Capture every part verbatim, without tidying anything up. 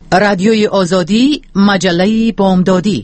رادیوی آزادی، مجله بامدادی.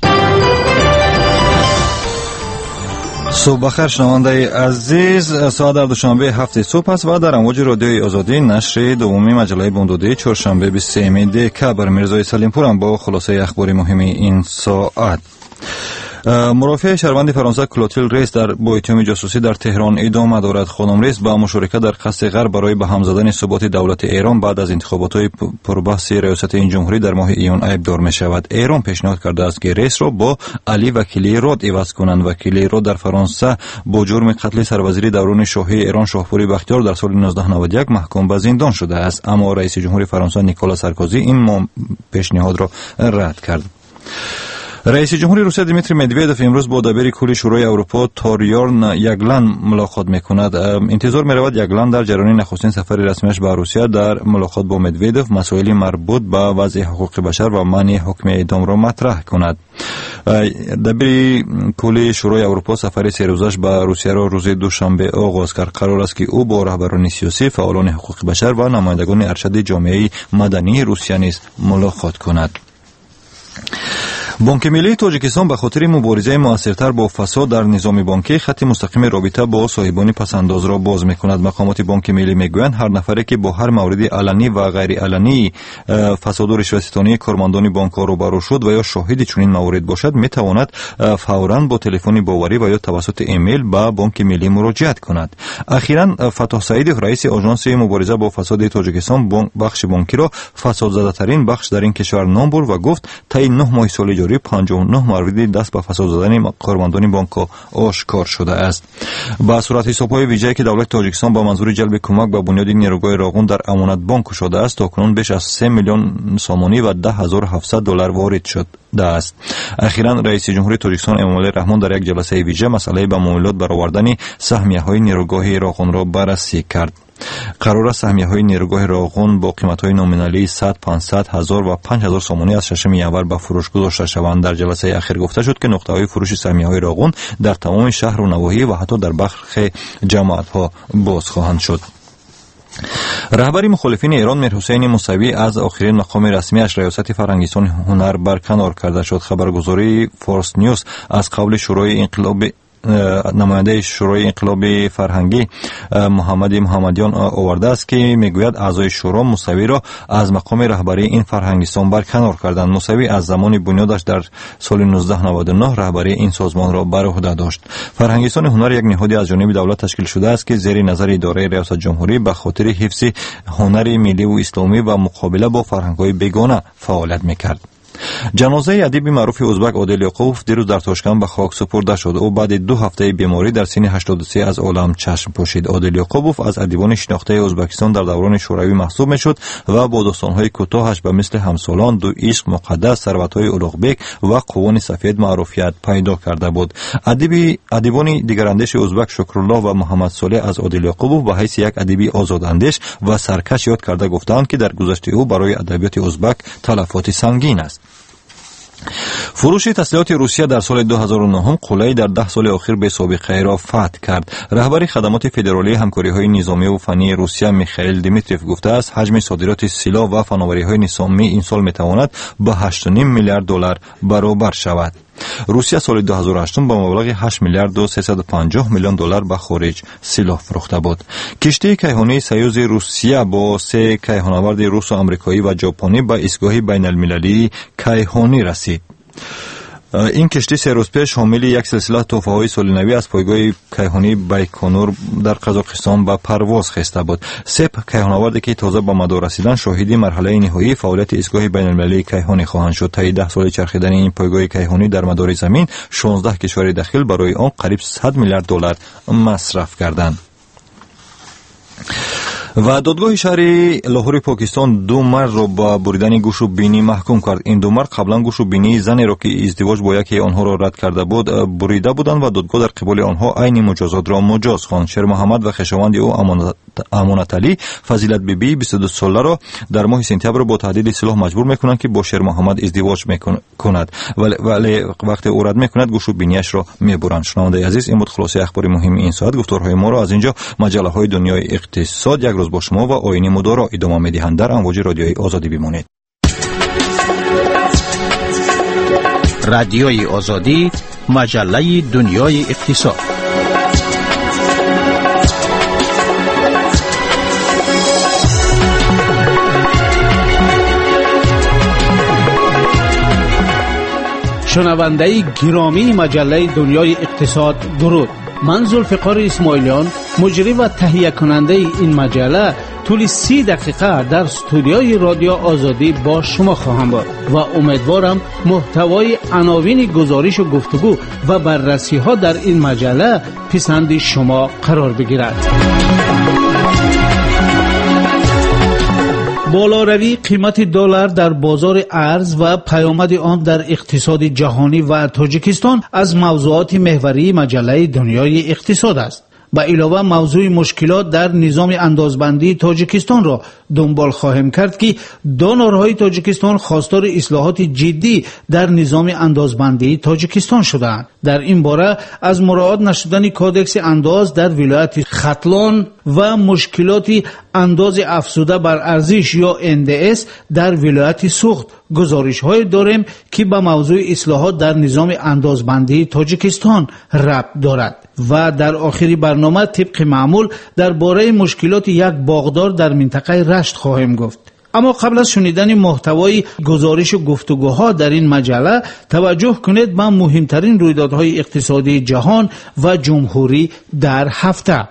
صبح بخیر شنونده عزیز، ساعت در دوشنبه هفته صبح است و در امواج رادیوی آزادی نشر دومی مجله بامدادی چهارشنبه بیست و سوم دکبر. میرزای سلیمپورم با خلاصه اخبار مهم این ساعت. مرافع شهروند فرانسه کلوتیل ریس در با اتهام جاسوسی در تهران ادامه دارد. خانم ریس با مشارکت در قصد غرب برای به هم زدن ثبات دولت ایران بعد از انتخابات پربحث ریاست این جمهوری در ماه ایون ایبدار می شود. ایران پیشنهاد کرده است که ریس را با علی وکیلی راد عوض کنند. وکیلی راد در فرانسه با جرم قتل سروزیر دوران شاهی ایران شاهپور بختیار در سال نوزده نود و یک محکوم به زندان شده است، اما رئیس جمهور فرانسه نیکولا سارکوزی این پیشنهاد را رد کرد. رئیس جمهور روسیه دیمیتری مدویدوف امروز با دبیر کل شورای اروپا تاریارن یگلن ملاقات میکند. انتظار میرود یگلن در جریان نخستین سفر رسمیش به روسیه در ملاقات با مدویدوف مسائل مربوط به وضع حقوق بشر و منع حکم اعدام را مطرح کند. دبیر کل شورای اروپا سفر سه روزش به روسیه را روز دوشنبه آغاز کرد. قرار است که او با رهبران سیاسی، فعالان حقوق بشر و نمایندگان ارشد جامعه مدنی روسیه نیز ملاقات کند. بانک ملی تاجیکستان به خاطر مبارزه موثرتر با فساد در نظام بانکی خط مستقیم رابطه با صاحبان پسنداز را باز می‌کند. مقامات بانک ملی میگویند هر نفری که با هر مورد علنی و غیر علنی فساد و رشوه‌ستانی کارمندان بانک‌ها روبرو شد و یا شاهد چنین مورد باشد می‌تواند فوراً با تلفن باوری و یا توسط ایمیل به بانک ملی مراجعه کند. اخیراً فتح سعیدی رئیس آژانس مبارزه با فساد تاجیکستان بخش بانکی را فسادزده‌ترین بخش در این کشور نام برد و گفت طی نه ماه سال جاری پنجاه و نه مورد دست به فساد زدن کارمندان بانک آشکار شده است. با صورت حساب‌های ویژه‌ای که دولت تاجیکستان با منظور جلب کمک به بنیاد نیروگاه راغون در امانت بانک شده است، تاکنون بیش از سه میلیون سامانی و ده هزار و هفتصد دلار وارد شده است. اخیراً رئیس جمهور تاجیکستان امامعلی رحمان در یک جلسه ویژه مسئله به معاملات برآوردن سهمیه‌های نیروگاه راغون را بررسی کرد. قرار است سهمیه‌های نیروگاه راغون با قیمت‌های نومینالی صد، پانصد هزار و پنج هزار سامانی از ششم ینور به فروش گذاشته شوند. در جلسه اخیر گفته شد که نقطه‌های فروش سهمیه‌های راغون در تمام شهر و نواحی و حتی در برخی جماعت‌ها باز خواهند شد. رهبر مخالفین ایران میرحسین موسوی از آخرین مقام رسمیش ریاست فرهنگستان هنر برکنار کرده شد. خبرگزاری فارس نیوز از قول شورای انقلاب نماینده شورای انقلاب فرهنگی محمد محمدیان آورده است که میگوید اعضای شورا موسوی را از مقام رهبری این فرهنگستان برکنار کردند. موسوی از زمان بنیادش در سال نوزده نود و نه رهبری این سازمان را بر عهده داشت. فرهنگستان هنر یک نهادی از جانب دولت تشکیل شده است که زیر نظر اداره ریاست جمهوری به خاطر حفظ هنر ملی و اسلامی و مقابله با فرهنگ‌های بیگانه فعالیت میکرد. جنازه ادیب معروف ازبک عادل یعقوبوف دیروز در تاشکند به خاک سپرده شد. او بعد دو هفته بیماری در سن هشتاد و سه از عالم چشم پوشید. عادل یعقوبوف از ادیبان شناخته ازبکستان در دوران شوروی محسوب میشد و با داستان‌های کوتاهش به مثل همسالان، دو عشق مقدس، ثروت‌های الاغبک و قوان سفید معروفیت پیدا کرده بود. ادیب ادیبان دیگراندیش ازبک شکرالله و محمد صالح از عادل یعقوبوف به حیث یک ادیب آزاداندیش و سرکش یاد کرده گفتند که در گذشته او برای ادبیات ازبک تلفات سنگین است. فروش تسلیحات روسیه در سال دو هزار و نه قله‌ای در ده سال اخیر به سابقه را فتح کرد. رهبر خدمات فدرالی همکاری‌های نظامی و فنی روسیه میخائیل دیمیتریف گفته است حجم صادرات سلاح و فناوری‌های نظامی این سال میتواند به هشت و نیم میلیارد دلار برابر شود. روسیه سال دو هزار و هشت با مبلغ هشت میلیارد و سیصد و پنجاه میلیون دلار به خارج سلاح فروخته بود. کشتی کیهانی سیوز روسیه با سه کیهان‌آورد روس و آمریکایی و ژاپنی به ایستگاه بین‌المللی کیهانی رسید. این کشتی سه روز پیش حامل یک سلسله تحفه‌های سال نوی از پایگاه کیهانی بیکنور در قزاقستان به پرواز خسته بود. سه کیهان‌آوردی که تازه به مدار رسیدن شاهدی مرحله نهایی فعالیت ایستگاه بین‌المللی کیهانی خواهند شد. طی ده سال چرخیدن این پایگاه کیهانی در مدار زمین شانزده کشور داخل برای آن قریب صد میلیارد دلار مصرف کردند. و دادگاه شهری لاهور پاکستان دو مرد را با بریدن گوش و بینی محکوم کرد. این دو مرد قبلا گوش و بینی زنی را که ازدواج با یکی آنها را رد کرده بود بریده بودند و دادگاه در قبال آنها عین مجازات را مجاز خواند. شیر محمد و خویشاوند او امانت علی فضیلت بیبی بیست و دو ساله را در ماه سپتامبر با تهدید سلاح مجبور میکنند که با شیر محمد ازدواج میکند، ولی, ولی وقتی او رد میکند گوش و بینیش را میبرند. شنونده عزیز، این بود خلاصه اخبار مهم این ساعت. گفتارهای ما را از اینجا مجله های دنیای اقتصاد یک روز با شما و آیین مدارا ادامه میدهند. در امواج رادیوی آزادی بمانید. رادیوی آزادی، مجله دنیای اقتصاد. شنونده گرامی مجله دنیای اقتصاد، درود. من ذوالفقار اسماعیلیان، مجری و تهیه کننده این مجله، طول سی دقیقه در استودیوی رادیو آزادی با شما خواهم بود و امیدوارم محتوای عناوین گزارش و گفتگو و بررسی ها در این مجله پسند شما قرار بگیرد. بالاروی قیمت دلار در بازار ارز و پیامد آن در اقتصاد جهانی و تاجیکستان از موضوعات محوری مجله دنیای اقتصاد است. به علاوه موضوع مشکلات در نظام اندازبندی تاجیکستان را دنبال خواهیم کرد که دانارهای تاجیکستان خواستار اصلاحات جدی در نظام اندازبندی تاجیکستان شدند. در این باره از مراعات نشدن کودکس انداز در ولایت ختلان و مشکلات انداز افزوده بر ارزش یا ان دی اس در ولایت سوخت گزارش های داریم که به موضوع اصلاحات در نظام اندازبندی تاجیکستان ربط دارد. و در آخر برنامه طبق معمول درباره مشکلات یک باغدار در منطقه رشت خواهیم گفت. اما قبل از شنیدن محتوای گزارش و گفتگوها در این مجله، توجه کنید به مهمترین رویدادهای اقتصادی جهان و جمهوری در هفته.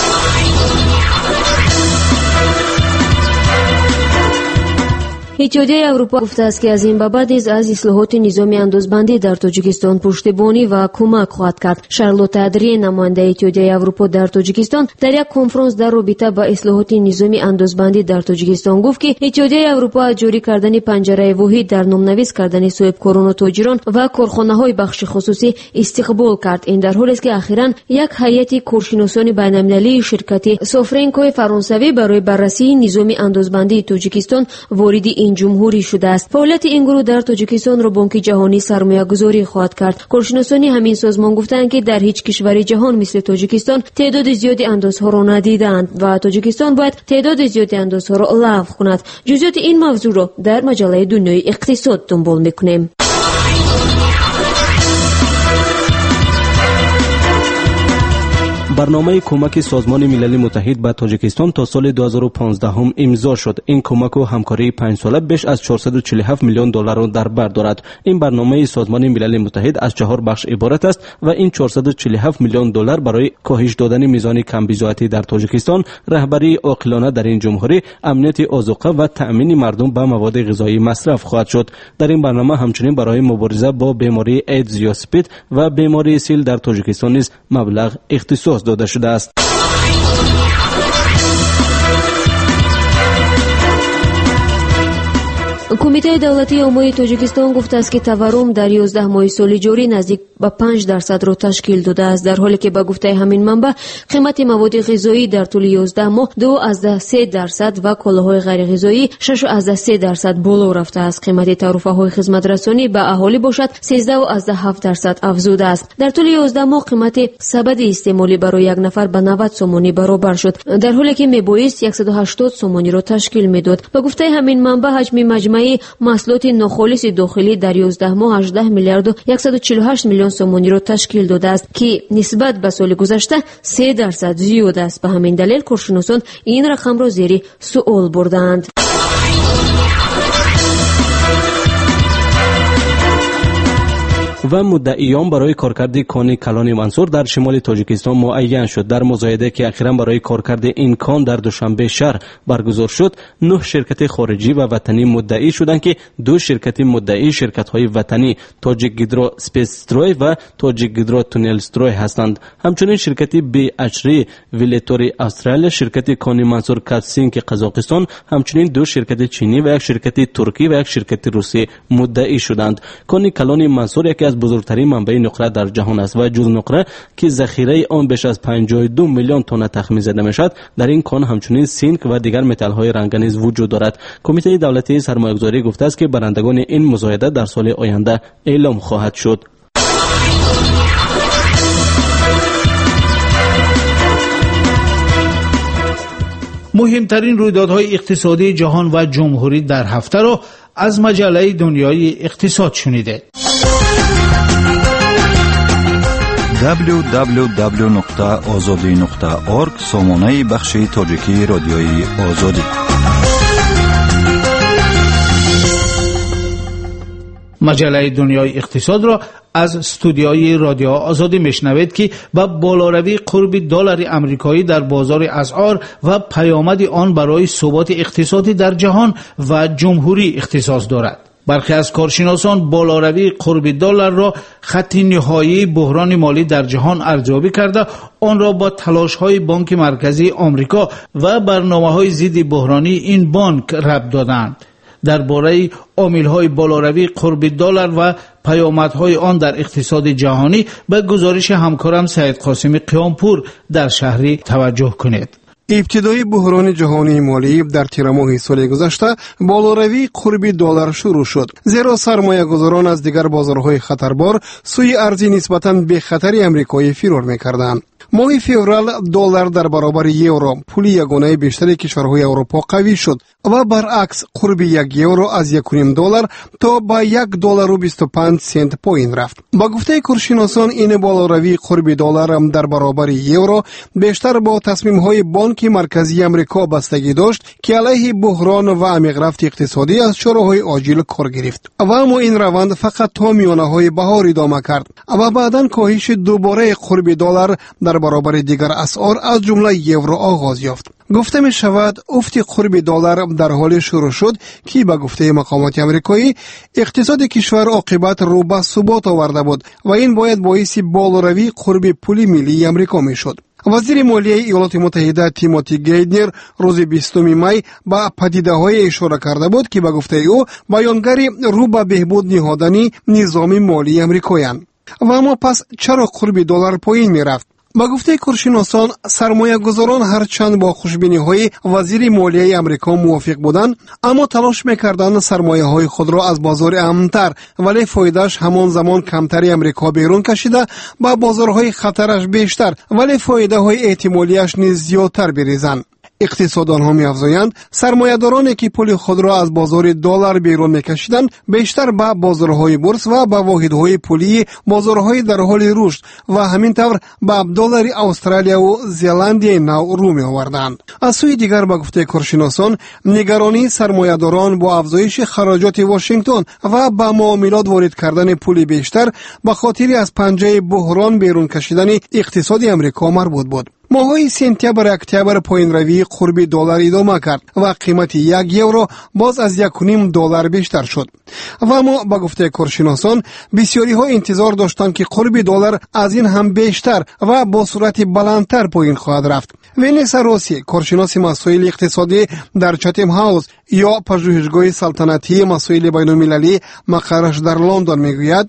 اتحادیه اروپا گفته است که از این به بعد از اصلاحات نظام اندازبندی در تاجیکستان پشتیبانی و کمک خواهد کرد. شارلوت ادری، نماینده اتحادیه اروپا در تاجیکستان، در یک کنفرانس در رابطه با اصلاحات نظام اندازبندی در تاجیکستان گفت که اتحادیه اروپا از جاری کردن پنجره واحد در نامنویس کردن صاحبکاران و تاجران و کارخانه‌های بخش خصوصی استقبال کرد. این در حالی است که اخیراً یک هیئت کارشناسان بین‌المللی شرکت سوفرنکوی فرانسوی برای بررسی نظام اندازبندی تاجیکستان وارد این جمهوری شده است. فعالیت این گروه در تاجیکستان را بانک جهانی سرمایه‌گذاری خواهد کرد. کارشناسان همین سازمان گفتند که در هیچ کشور جهان مثل تاجیکستان تعداد زیادی اندازها را ندیدند و تاجیکستان باید تعداد زیادی اندازها را لغو کند. جزئیات این موضوع را در مجله دنیای اقتصاد دنبال می‌کنیم. برنامه کمک سازمان ملل متحد به تاجیکستان تا سال دو هزار و پانزده هم امضا شد. این کمک و همکاری پنج ساله بیش از چهارصد و چهل و هفت میلیون دلار را در بر دارد. این برنامه سازمان ملل متحد از چهار بخش عبارت است و این چهارصد و چهل و هفت میلیون دلار برای کاهش دادن میزان کمبزاعتی در تاجیکستان، رهبری عاقلانه در این جمهوری، امنیت آذوقه و تأمین مردم به مواد غذایی مصرف خواهد شد. در این برنامه همچنین برای مبارزه با بیماری ایدز یا اسپید و بیماری سیل در تاجیکستان نیز مبلغ اختصاص داده شده است. کمیته دولتی امور تاجیکستان گفته است که تورم در یازده ماه سال جاری نزدیک به پنج درصد را تشکیل داده است، در حالی که به گفته همین منبع قیمت مواد غذایی در طول یازده ماه دو از سه درصد و کالاهای غیر غذایی شش از سه درصد بالا رفته است. قیمت تعرفه های خدمت رسانی به اهالی باشد سیزده از هفت درصد افزوده است. در طول یازده ماه قیمت سبد استعمالی برای یک نفر به نود سومانی برابر شد، در حالی که میبایست صد و هشتاد سومانی را تشکیل میداد. به گفته همین منبع حجم مجموعی محصولات ناخالص داخلی در یازده ماه هجده میلیارد و صد و چهل و هشت میلیون سومانی را تشکیل داده است که نسبت به سال گذشته سه درصد زیاد است. به همین دلیل کارشناسان این رقم را زیر سوال بردند. و مدعیان برای کارکرد کان کلان منصور در شمال تاجیکستان معین شد. در مزایده که اخیراً برای کارکرد این کان در دوشنبه شهر برگزار شد، نه شرکت خارجی و وطنی مدعی شدند که دو شرکت مدعی شرکت‌های وطنی تاجیک گیدرو سپیستروی و تاجیک گیدرو تونلستروی هستند. همچنین شرکت بی اچری ویلتوری استرالیا، شرکت کان منصور کاتسینک قزاقستان، همچنین دو شرکت چینی و یک شرکت ترکی و یک شرکت روسی مدعی شدند. کان کلان منصور یکی از بزرگترین منبع نقره در جهان است و جز نقره که ذخیره آن بیش از پنجاه و دو میلیون تن تخمین زده میشد، در این کان همچنین سینک و دیگر متل های رنگ نیز وجود دارد. کمیته دولتی سرمایه‌گذاری گفته است که برندگان این مزایده در سال آینده اعلام خواهد شد. مهمترین رویدادهای اقتصادی جهان و جمهوری در هفته را از مجله دنیای اقتصاد شنیده. دبلیو دبلیو دبلیو نقطه آزادی نقطه اورگ سامانه بخش تاجیکی رادیوی آزادی. مجله دنیای اقتصاد را از استودیوی رادیو آزادی میشنوید که با بالاروی قرب دلار آمریکایی در بازار اسعار و پیامد آن برای ثبات اقتصادی در جهان و جمهوری اختصاص دارد. برخی از کارشناسان بالاروی قرب دلار را خط نهایی بحران مالی در جهان ارزیابی کرده آن را با تلاش‌های بانک مرکزی آمریکا و برنامه‌های ضد بحرانی این بانک ربط دادند. درباره عامل‌های بالاروی قرب دلار و پیامدهای آن در اقتصاد جهانی به گزارش همکارم سعید قاسمی قیامپور در شهری توجه کنید. ابتدای بحران جهانی مالی در تیر ماه سال گذشته بالاروی قرب دلار شروع شد، زیرا سرمایه‌گذاران از دیگر بازارهای خطربار سوی ارزی نسبتاً به خطر آمریکایی فرار می‌کردند. ماه فوریه دلار در برابر یورو پول یگانه بیشتر کشورهای اروپا قوی شد و برعکس قرب یک یورو از یک و نیم دلار تا با یک دلار و بیست و پنج سنت پایین رفت. با گفته کارشناسان این بالاروی قرب دلار در برابر یورو بیشتر با تصمیم‌های بانک مرکزی آمریکا بستگی داشت که علیه بحران و عمیق رفت اقتصادی از چاره‌های عاجل کار گرفت و اما این روند فقط تا میانه‌های بهار ادامه کرد و بعداً کاهش دوباره قرب دلار در برابر دیگر اسعار از جمله یورو آغاز یافت. گفته می شود افت قرب دلار در حال شروع شد که به گفته مقامات آمریکایی اقتصاد کشور عاقبت رو به ثبات آورده بود و این باید باعث بالاروی قرب پول ملی آمریکا می شد. وزیر مالیه ایالات متحده تیموتی گیدنر روز بیستم می با پدیده‌های اشاره کرده بود که به گفته او بیانگر رو به بهبود نهادن نظام مالی آمریکایان. و اما پس چرا قرب دلار پایین می رفت؟ با گفته کارشناسان سرمایه گذاران هرچند با خوشبینی های وزیر مالیه امریکا موافق بودند اما تلاش میکردند سرمایه های خود را از بازار امن‌تر ولی فایدهش همان زمان کمتری امریکا بیرون کشیده با بازارهای خطرش بیشتر ولی فایده های احتمالیش نیز زیادتر بریزند. اقتصاددان ها می‌افزایند سرمایه‌دارانی که پول خود را از بازار دلار بیرون می‌کشیدند بیشتر به بازارهای بورس و به واحدهای پولی بازارهای در حال رشد و همینطور به دلار استرالیا و زلاندی نو رو می‌آوردند. از سوی دیگر به گفته کارشناسان نگرانی سرمایه‌داران با افزایش خراجات واشنگتن و با معاملات وارد کردن پول بیشتر به خاطر از پنجه بحران بیرون کشیدن اقتصاد آمریکا مربوط بود. ماهای سپتامبر اکتبر پایین روی قرب دلار ادامه کرد و قیمت یک یورو باز از یک و نیم دلار بیشتر شد. و اما با گفته کارشناسان بسیاری ها انتظار داشتند که قرب دلار از این هم بیشتر و با صورت بلندتر پایین خواهد رفت. ونیسا روسی کارشناس مسائل اقتصادی در چاتم هاوس یا پژوهشگاه سلطنتی مسائل بین المللی مقرش در لندن میگوید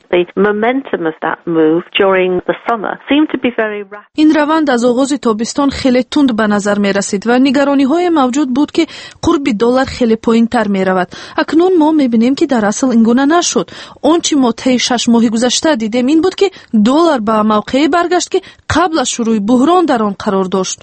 این روند از آغاز تابستان خیلی تند به نظر می رسید و نگرانی های موجود بود که قرب دلار خیلی پایین تر می رود. اکنون ما می بینیم که در اصل این گونه نشد. آنچه ما طی شش ماه گذشته دیدیم این بود که دلار به موقعی برگشت که قبل از شروع بحران در آن قرار داشت.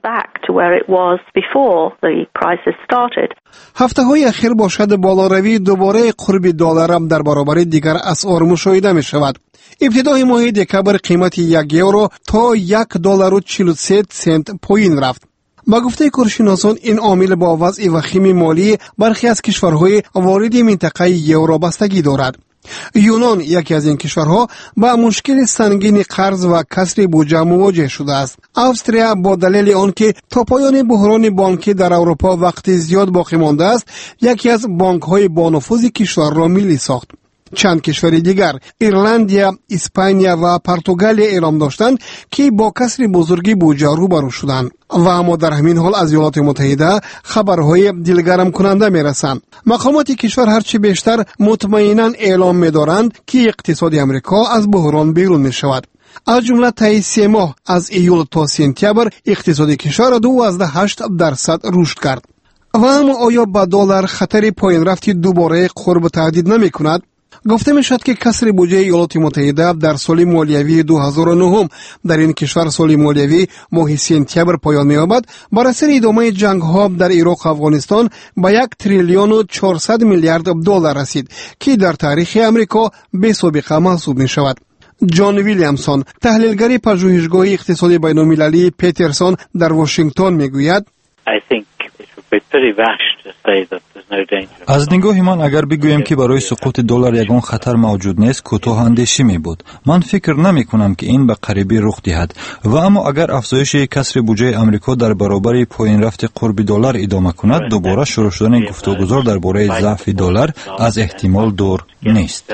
هفته های اخیر باشد بالاروی دوباره قرب دلار در برابر دیگر اسعار مشاهده می شود. ابتدای ماه دکبر قیمت یک یورو تا یک دلار و چهل و سه سنت پایین رفت. با گفته کارشناسان این عامل با وضع وخیم مالی برخی از کشورهای وارد منطقه یورو بستگی دارد. یونان یکی از این کشورها با مشکل سنگین قرض و کسر بودجه مواجه شده است. استرالیا با دلیل آنکه تا پایان بحران بانکی در اروپا وقت زیاد باقی مانده است یکی از بانک‌های با نفوذ کشور را ملی ساخت. چند کشور دیگر ایرلندیا، اسپانیا و پرتغال اعلام داشتند که با کسر بزرگی بودجه روبرو شدند و اما در همین حال از ایالات متحده خبرهای دلگرم کننده میرسند. مقامات کشور هرچی بیشتر مطمئنا اعلام می‌دارند که اقتصاد آمریکا از بحران بیرون می‌شود. از جمله طی سه ماه از ایول تا سپتامبر اقتصاد کشور دوازده و هشت درصد رشد کرد. و اما آیا با دلار خطر پایین رفت دوباره قرب تهدید نمی‌کند؟ گفته می شد که کسر بودجه ایالات متحده در سال مالیوی دو هزار و نه در این کشور سال مالیوی ماه سپتامبر پایان می یابد بر اثر ادامه جنگ ها در عراق و افغانستان با یک تریلیون و چهارصد میلیارد دلار رسید که در تاریخ امریکا بی سابقه محسوب می شود. جان ویلیامسون تحلیلگر پژوهشگاه اقتصادی بین‌المللی پیترسون در واشنگتن میگوید از نگاه من اگر بگویم که برای سقوط دلار یگان خطر موجود نیست کوتاه اندیشی می بود. من فکر نمی کنم که این به قریبی رخ دهد و اما اگر افزایش کسر بودجه آمریکا در برابر پایین رفت قرب دلار ادامه کند دوباره شروع شدن گفتگوزار درباره ضعف دلار از احتمال دور نیست.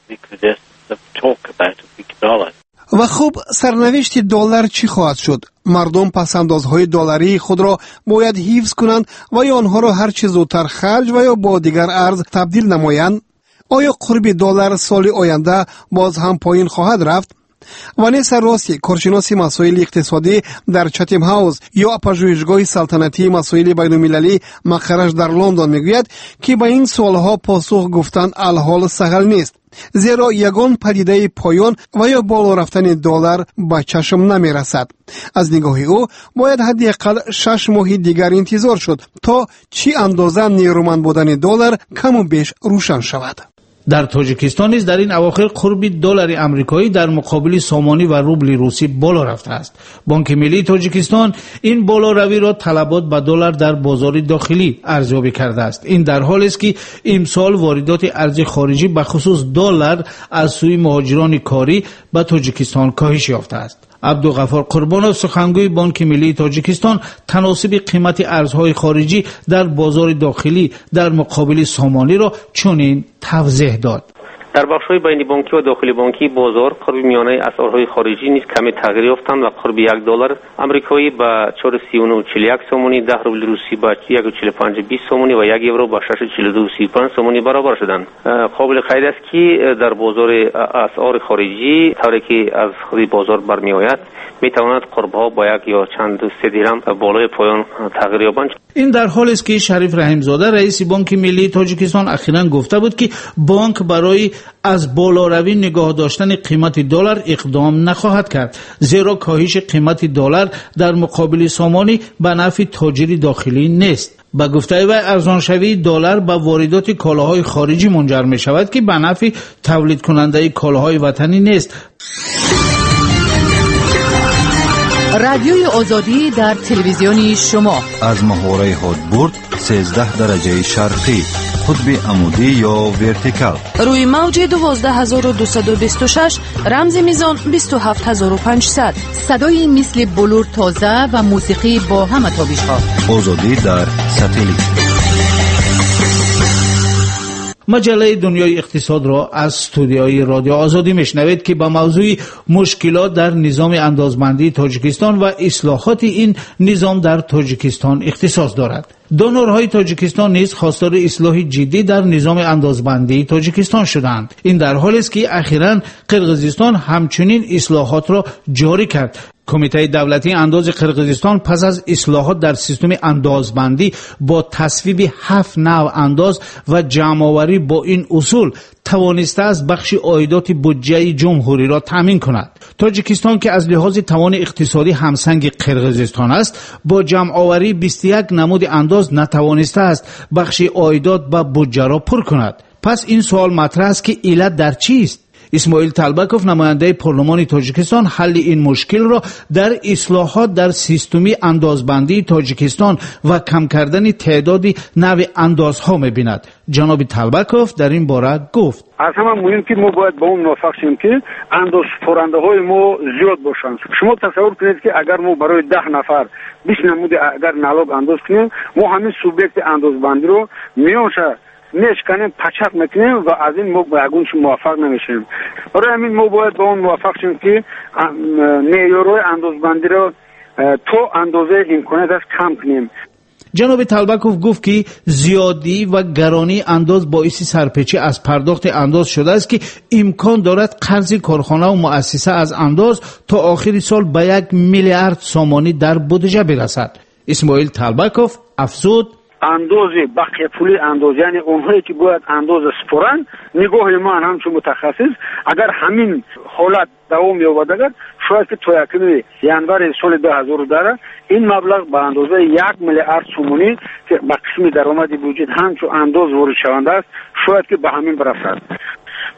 و خب سرنوشت دلار چی خواهد شد؟ مردم پسندازهای دلاری خود را باید حفظ کنند و یا آنها را هر چه زودتر خرج و یا با دیگر ارز تبدیل نمایند؟ آیا قرب دلار سال آینده باز هم پایین خواهد رفت؟ ونیسا راسی کارشناس مسائل اقتصادی در چاتم هاوس یا پژوهشگاه سلطنتی مسائل بین‌المللی مقرش در لندن میگوید که به این سوالها پاسخ گفتن الحال سهل نیست، زیرا یگان پدیده پایان و یا بالا رفتن دلار به چشم نمی رسد. از نگاه او باید حداقل شش ماه دیگر انتظار شد تا چی اندازه نیرومند بودن دلار کم و بیش روشن شود. در تاجیکستان نیز در این اواخر قرب دلار آمریکایی در مقابل سامانی و روبل روسی بالا رفته است. بانک ملی تاجیکستان این بالاروی را طلبات به دلار در بازار داخلی ارزیابی کرده است. این در حالی است که امسال واردات ارز خارجی به خصوص دلار از سوی مهاجران کاری به تاجیکستان کاهش یافته است. عبدالغفار قربانov سخنگوی بانک ملی تاجیکستان تناسب قیمت ارزهای خارجی در بازار داخلی در مقابل سامانی را چنین توضیح داد. در بخش‌های بین بانکی و داخلی بانکی بازار قرب میانه اسعارهای خارجی نیز کمی تغییر یافتند و قرب یک دلار آمریکایی به چهار سی و نه و چهل و یک سومانی، ده روبل روسی به یک و چهل و پنج و بیست سومانی و یک یورو به شش و چهل و دو و سی و پنج سومانی برابر شدند. قابل قید است که در بازار اسعار خارجی طوری که از خود بازار برمیآید میتواند قرب‌ها با یک یا چند سه درهم بالای پایان تغییر یابند. این در حالی است که شریف رحیمزاده رئیس بانک ملی تاجیکستان اخیراً گفته بود که بانک برای از بالاروی نگاه داشتن قیمت دلار اقدام نخواهد کرد، زیرا کاهش قیمت دلار در مقابل سامانی به نفع تاجر داخلی نیست. با گفته وی ارزانشوی دلار با واردات کالاهای خارجی منجر می شود که به نفع تولید کننده کالاهای وطنی نیست. رادیوی آزادی در تلویزیون شما از محوره هادبورد سیزده درجه شرقی، قطب عمودی یا ورتیکال، روی موج دوازده هزار و دویست و بیست و شش، رمز میزان بیست و هفت هزار و پانصد. صدای مثل بلور تازه و موسیقی با همه تابش‌ها. آزادی در ساتلیت. مجله دنیای اقتصاد را از استودیوی رادیو آزادی میشنوید که با موضوع مشکلات در نظام اندازبندی تاجیکستان و اصلاحات این نظام در تاجیکستان اختصاص دارد. دونورهای تاجیکستان نیز خواستار اصلاح جدی در نظام اندازبندی تاجیکستان شدند. این در حالی است که اخیراً قرقیزستان همچنین اصلاحات را جاری کرد. کمیته دولتی انداز قرقیزستان پس از اصلاحات در سیستم اندازبندی با تصویب هفت نوع انداز و جمع‌آوری با این اصول توانسته از بخش عایدات بودجه جمهوری را تامین کند. تاجیکستان که از لحاظ توان اقتصادی همسنگ قرقیزستان است، با جمع‌آوری بیست و یک نمود انداز نتوانسته است بخش عایدات به بودجه را پر کند. پس این سوال مطرح است که علت در چیست؟ اسماعیل طلبکوف نماینده پارلمان تاجیکستان حل این مشکل را در اصلاحات در سیستم اندازبندی تاجیکستان و کم کردن تعداد نوع اندازها می‌بیند. جناب طلبکوف در این باره گفت: از همه مهم که ما باید با اون موافق شیم که اندازپرنده‌های ما زیاد باشند. شما تصور کنید که اگر ما برای ده نفر بیست نمود اگر نلاب انداز کنیم، ما همین سوبیکت اندازبندی رو میانشه نشکنیم پچک میکنیم و از این ما به اگونش موافق نمیشیم. برای همین ما باید با اون موافق شیم که معیارهای اندازبندی را تو اندازه امکانات است کم کنیم. جناب طلبکوف گفت که زیادی و گرانی انداز باعث سرپیچی از پرداخت انداز شده است که امکان دارد قرض کارخانه و مؤسسه از انداز تا آخر سال به یک میلیارد سامانی در بودجه برسد. اسماعیل طلبکوف افزود: اندازه بقیه پولی انداز، یعنی اونهایی که باید انداز سپرن، نگاه من همچون متخصص اگر همین حالت دوام یابد، شاید که تا یکم ینور سال دو هزار و ده این مبلغ به اندازه یک میلیارد سومانی که به قسم درآمد بودجه همچون انداز وارد شونده است، شاید که به همین برسد.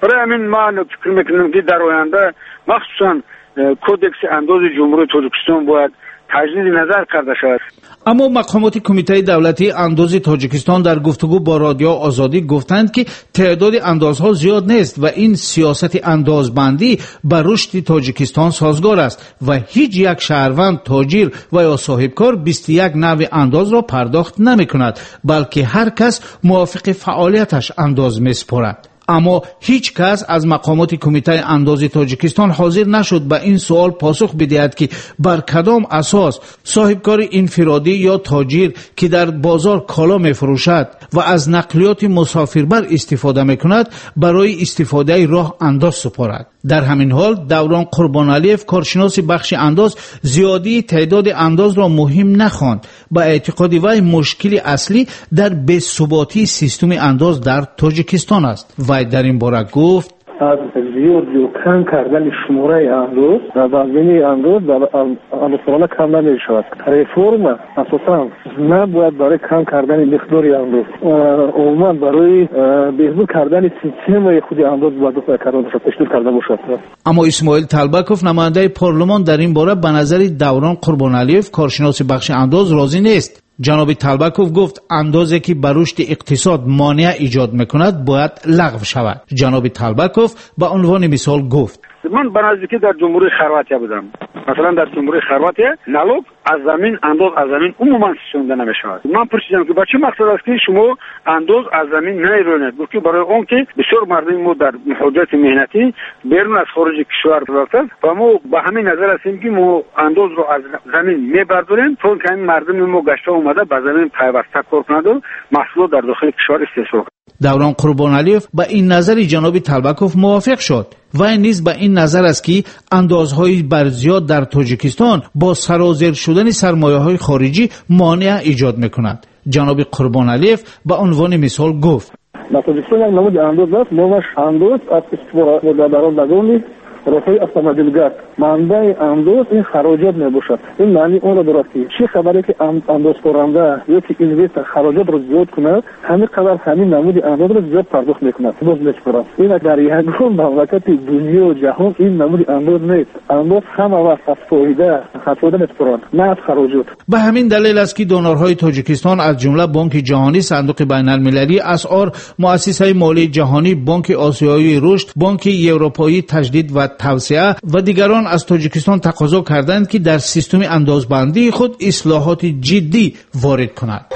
برای همین ما فکر میکنیم که در آینده مخصوصا کودکس انداز جمهوری تاجیکستان باید تجدید نظر کرده شود. اما مقامات کمیته دولتی انداز تاجیکستان در گفتگو با رادیو آزادی گفتند که تعداد اندازها زیاد نیست و این سیاست اندازبندی بر رشد تاجیکستان سازگار است و هیچ یک شهروند تاجر و یا صاحبکار بیست و یک نوع انداز را پرداخت نمی کند، بلکه هر کس موافق فعالیتش انداز می سپارد. اما هیچ کس از مقامات کمیته انداز تاجیکستان حاضر نشد به این سوال پاسخ بدهد که بر کدام اساس صاحبکار انفرادی یا تاجر که در بازار کالا می‌فروشد و از نقلیات مسافربر استفاده می‌کند برای استفاده راه انداز سپارد. در همین حال دوران قربانعلیف کارشناس بخش انداز زیادی تعداد انداز را مهم نخواند. با اعتقاد وی مشکل اصلی در بی‌ثباتی سیستم انداز در تاجیکستان است. وی در این باره گفت از زیاد و کم کردن شماره انداز و وزن انداز در اندازه‌ها کم نمی‌شود. رفرم اساساً نباید برای کم کردن مقدار انداز، عموما برای بهبود کردن سیستم خود انداز باید کار بشه، تشکیل کرده باشد. اما اسماعیل طلبکوف نماینده پارلمان در این باره به نظر دوران قربانعلیف کارشناس بخش انداز راضی نیست. جناب طلبکوف گفت اندازی که بر رشد اقتصاد مانع ایجاد میکند باید لغو شود. جناب طلبکوف به عنوان مثال گفت من به نزدیکی در جمهوری خرواتیا بودم. مثلا در جمهوری خرواتیا نالوگ از زمین انداز از زمین عموما سوزانده نمیشود. من پرسیدم که با چه مقصد است که شما انداز از زمین نمیرونید؟ گفت که برای اون که بسیار مردم ما در حوزه مهنتی بیرون از خارج کشور رفتند و ما با همین نظر هستیم که ما انداز رو از زمین میبرداریم چون که این مردم ما گشته اومده به زمین پیوسته کار کنند و محصولات در داخل کشور استحصال کنند. دوران قربانعلیف با این نظر جناب طلبکوف موافق شد و نیز به این نظر است که اندازهای برزیاد در تاجیکستان با سرازیر شدن سرمایه‌های خارجی مانع ایجاد می‌کند. جناب قربانعلیف به عنوان مثال گفت در تاجیکستان یک نمود انداز است، نامش انداز از استفاده در درون رفای автомобильгар منبع انداز این خراجات میباشد. این معنی اون را دارد که چه خبری که انداز کننده یا که اینوستر خراجات رو زیاد کند همین قدر همین نمود انداز رو زیاد پرداخت میکند. باز میسپارد. این در یگان مملکت دنیا و جهان این نمود انداز نیست. انداز همه وقت از فایده خطوده میسپارد نه از خراجات. به همین دلیل است که دونورهای تاجیکستان از جمله بانک جهانی، صندوق بین المللی اسعار، مؤسسه مالی جهانی، بانک آسیایی رشد، بانک اروپایی تجدید و توسعه و دیگران از تاجیکستان تقاضا کردند که در سیستم اندازبندی خود اصلاحات جدی وارد کند.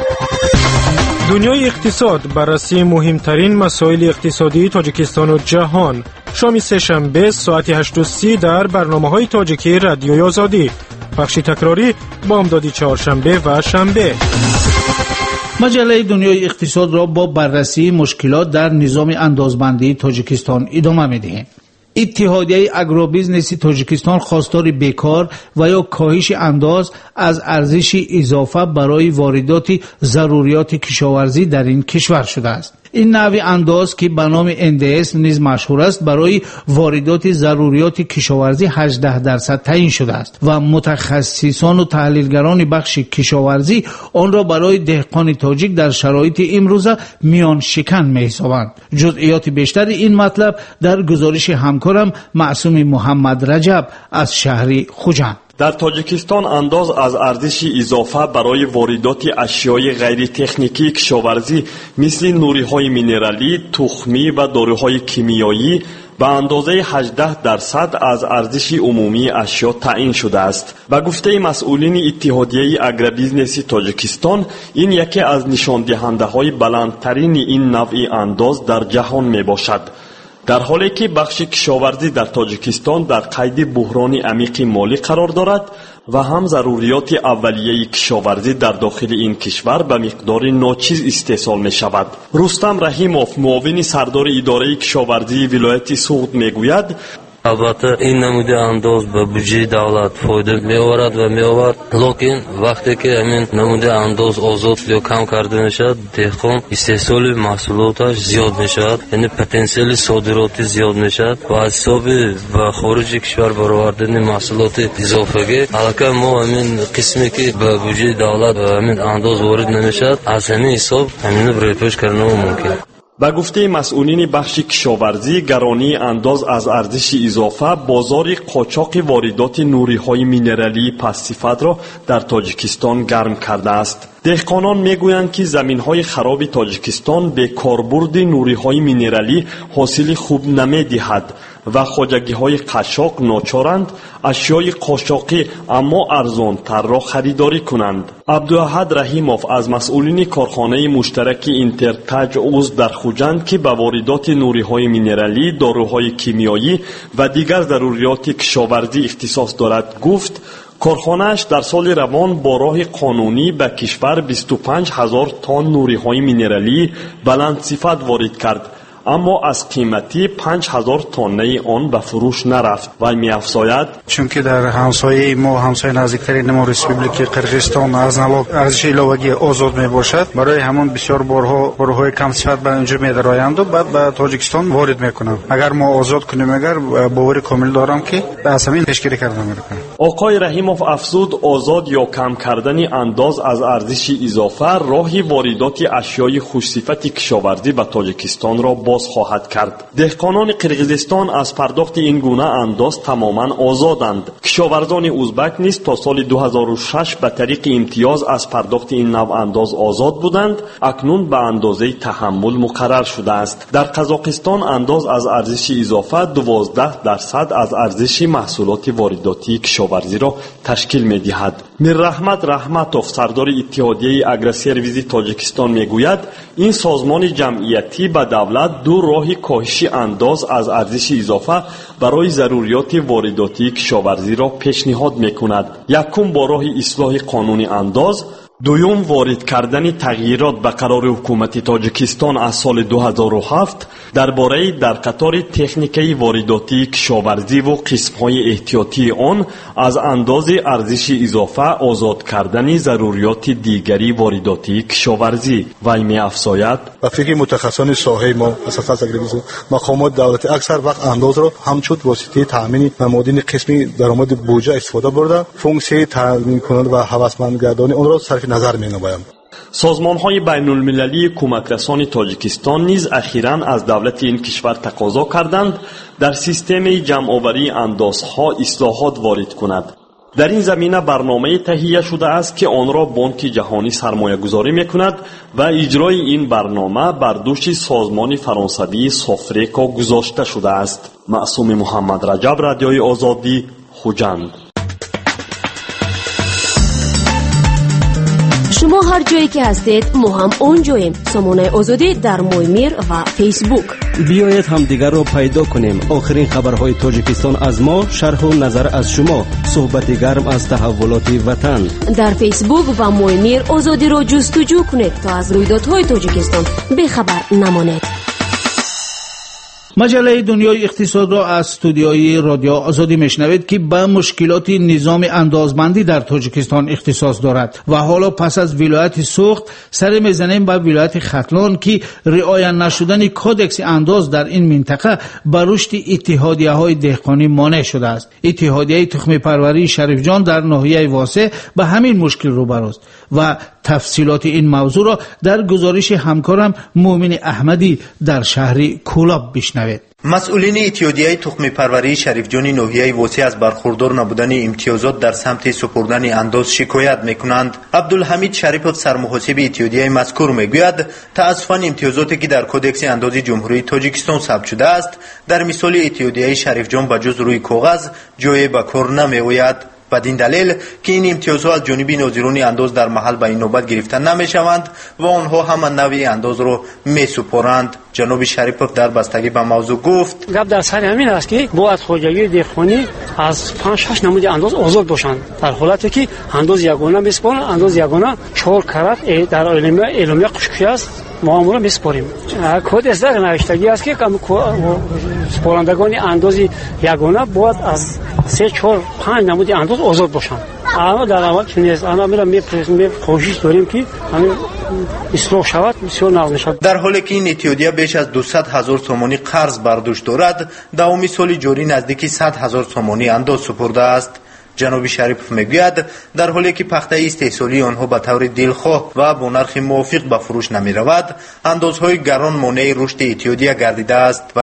دنیای اقتصاد بررسی مهمترین مسائل اقتصادی تاجیکستان و جهان. شام سه‌شنبه ساعت هشت و سی در برنامه‌های تاجیکی رادیوی آزادی. بخش تکراری بامدادی چهارشنبه و شنبه. مجله دنیای اقتصاد را با بررسی مشکلات در نظام اندازبندی تاجیکستان ادامه می‌دهیم. اتحادیه اگروبیزنسی تاجیکستان خواستار بیکار و یا کاهش انداز از ارزش اضافه برای واردات ضروریات کشاورزی در این کشور شده است. این نوع انداز که به نام ان دی اس نیز مشهور است برای واردات ضروریات کشاورزی هجده درصد تعیین شده است و متخصصان و تحلیلگران بخش کشاورزی آن را برای دهقان تاجیک در شرایط امروزه میان شکن می‌حسابند. جزئیات بیشتر این مطلب در گزارش همکارم معصوم محمد رجب از شهر خوجند. در تاجیکستان انداز از ارزش اضافه برای واردات اشیای غیر تکنیکی کشاورزی مثل نوری‌های مینرالی، تخمی و داروهای کیمیایی به اندازه هجده درصد از ارزش عمومی اشیا تعیین شده است. به گفته مسئولین اتحادیه اگروبیزنسی تاجیکستان، این یکی از نشاندهنده‌های بلندترین این نوع انداز در جهان میباشد. در حالی که بخش کشاورزی در تاجیکستان در قید بحران عمیق مالی قرار دارد و هم ضروریات اولیه کشاورزی در داخل این کشور به مقدار ناچیز استحصال می شود. رستم رحیموف معاون سردار اداره کشاورزی ولایت سوغد می گوید البته این نموده انداز به بودجه دولت فایده می آورد و می آورد، لیکن وقتی که همین نموده انداز آزاد یا کم کرده میشد دهقان استحصال محصولاتش زیاد میشد، یعنی پتانسیل صادراتی زیاد میشد و از حساب و خارج کشور برآوردن محصولات اضافه البته ما همین قسمی که به بودجه دولت همین انداز وارد نمیشد از همین حساب همین رو ریپوش کردن ممکن. با گفته مسئولین بخش کشاورزی، گرانی انداز از ارزش اضافه بازار قاچاق واردات نوری‌های مینرالی پس‌صفت را در تاجیکستان گرم کرده است. دهقانان میگویند که زمین‌های خراب تاجیکستان به کاربرد نوری‌های مینرالی حاصل خوب نمی‌دهد و خواجگی‌های قاچاق ناچارند اشیای قاچاقی اما ارزان‌تر را خریداری کنند. عبدالاحد رحیموف از مسئولین کارخانه مشترک اینترتاج عضو در خوجند که به واردات نوری‌های مینرالی، داروهای کیمیایی و دیگر ضروریات کشاورزی اختصاص دارد گفت کارخانه‌اش در سال روان با راه قانونی به کشور بیست و پنج هزار تن نوری‌های مینرالی بلند صفت وارد کرد، اما از قیمتی پنج هزار تنه آن به فروش نرفت. و می‌افزاید چونکه در همسایه ما، همسایه نزدیکترین ما ریسپوبلیک قرقیزستان از نلاب ارزش الهوگی آزاد میباشد، برای همون بسیار بارها بارهای کم صفت به اینجا می‌درآیند و بعد به تاجیکستان وارد میکنند. اگر ما آزاد کنیم، اگر باور کامل دارم که به همین پیشگیری کرده میکنیم. آقای رحیموف افزود آزاد یا کم کردن انداز از ارزش اضافه راهی واردات اشیای خوش‌صفت کشاورزی به تاجیکستان را باز خواهد کرد. دهقانان قرقیزستان از پرداخت این گونه انداز تماما آزادند. کشاورزان ازبک نیز تا سال دو هزار و شش به طریق امتیاز از پرداخت این نوع انداز آزاد بودند، اکنون به اندازه تحمل مقرر شده است. در قزاقستان انداز از ارزش اضافه دوازده درصد از ارزش محصولات وارداتی کشاورزی را تشکیل می‌دهد. میر رحمت رحمتوف سردار اتحادیه اگرسرویس تاجیکستان میگوید این سازمان جمعیتی به دولت دو راه کاهش انداز از ارزش اضافه برای ضروریات وارداتی کشاورزی را پیشنهاد میکند. یکم با راه اصلاح قانون انداز، دوم وارد کردن تغییرات به قرار حکومت تاجیکستان از سال دو هزار و هفت درباره در قطار تکنیکی وارداتی کشاورزی و قسم‌های احتیاطی آن از انداز ارزش اضافه آزاد کردن ضروریات دیگری وارداتی کشاورزی. وی می‌افزاید و فکر متخصصان ساحه ما اساساً مقامات دولتی اکثر وقت انداز را همچون واسطه تامین نمادین قسمی درآمد بودجه استفاده برده فونکسیون تامین کننده و هوسمندگردانی آن را صرف نظر می‌نمایند. سازمان‌های بین‌المللی کمکرسان تاجیکستان نیز اخیراً از دولت این کشور تقاضا کردند در سیستم جمع‌آوری اندازها اصلاحات وارد کند. در این زمینه برنامه تهیه شده است که آن را بانک جهانی سرمایه‌گذاری می‌کند و اجرای این برنامه بر دوش سازمان فرانسوی سافریکا گذاشته شده است. معصوم محمد رجب، رادیوی آزادی، خوجند. شما هر جایی که هستید ما هم اونجاییم. سامانه آزادی در مویمیر و فیسبوک. بیایید هم دیگر را پیدا کنیم. آخرین خبرهای تاجیکستان از ما، شرح و نظر از شما، صحبت گرم از تحولات وطن. در فیسبوک و مویمیر آزادی را جستجو کنید تا از رویدادهای تاجیکستان بخبر نمانید. مجله دنیای اقتصاد را از استودیوی رادیو آزادی میشنوید که به مشکلات نظام اندازبندی در تاجیکستان اختصاص دارد و حالا پس از ولایت سوخت سر میزنیم به ولایت ختلان که رعایت نشدن کودکس انداز در این منطقه بر رشد اتحادیه های دهقانی مانع شده است. اتحادیه تخم پروری شریف جان در ناحیه واسه به همین مشکل روبروست و تفصیلات این موضوع را در گزارش همکارم مومن احمدی در شهر کولاب بشنوید. مسئولین اتحادیه تخم پروری شریف جان ناحیه واسه از برخوردار نبودن امتیازات در سمت سپردن انداز شکایت میکنند. عبدالحمید شریفوف سرمحاسب اتحادیه مذکور میگوید تأسفاً امتیازاتی که در کدکس انداز جمهوری تاجیکستان ثبت شده است در مثال اتحادیه شریف جان به جز روی کاغذ جای به کار نمیآید. بدین دلیل که این امتیازها از جانب ناظران انداز در محل به این نوبت گرفته نمیشوند و آنها همان نوع انداز را میسپارند. جناب شریفوف در بستگی به موضوع گفت گپ در سر همین است که باید خواجگی دهقانی از پنج شش نمود انداز آزاد باشند، در حالتی که انداز یگانه میسپارند. انداز یگانه چهار کرات در اعلامیه اعلامیه قشقشی است معمولا میسپاریم. کد از در نوشتگی است که سپارندگان انداز یگانه باید از سه چهار پنج نمود انداز آزاد باشند. اما در اول چنین نیست. اما میرم می کوشش داریم که همین اصلاح شود، بسیار نرم شود. در حالی که این اتحادیه بیش از دویست هزار تومانی قرض برداشت دارد، دومی سال جاری نزدیکی صد هزار تومانی انداز سپرده است. ҷаноби шарипов мегӯяд дар ҳоле ки пахтаи истеҳсолии онҳо ба таври дилхоҳ ва бо нархи мувофиқ ба фурӯш намеравад, андозҳои гарон монеи рушди иттиҳодия гардидааст.